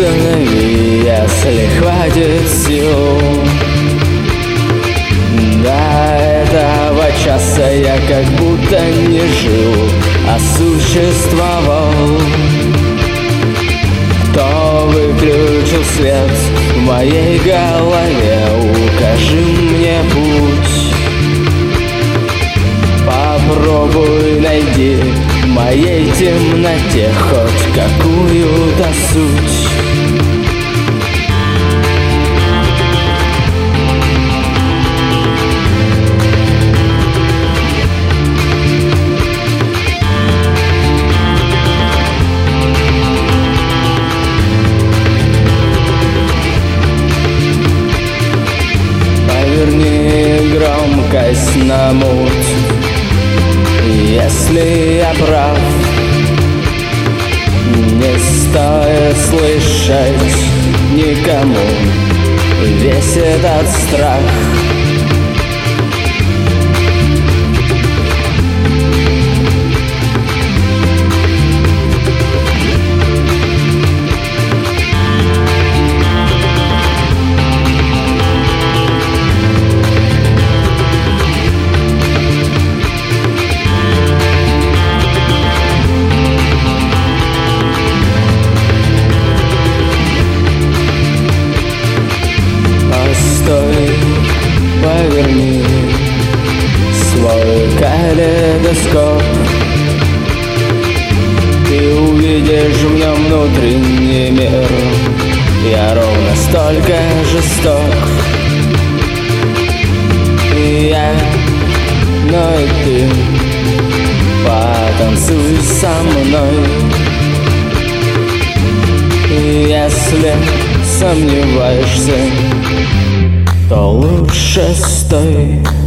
Останови, если хватит сил. До этого часа я как будто не жил, а существовал. Кто выключил свет в моей голове? Укажи мне путь. Попробуй найди в моей темноте хоть какую-то суть. Поверни громкость на мут, если я прав. Не стоит слышать никому весь этот страх. Поверни свой калейдоскоп. Ты увидишь в нем внутренний мир. Я ровно столько жесток. И я, но и ты. Потанцуй со мной. И если сомневаешься, то лучше стой.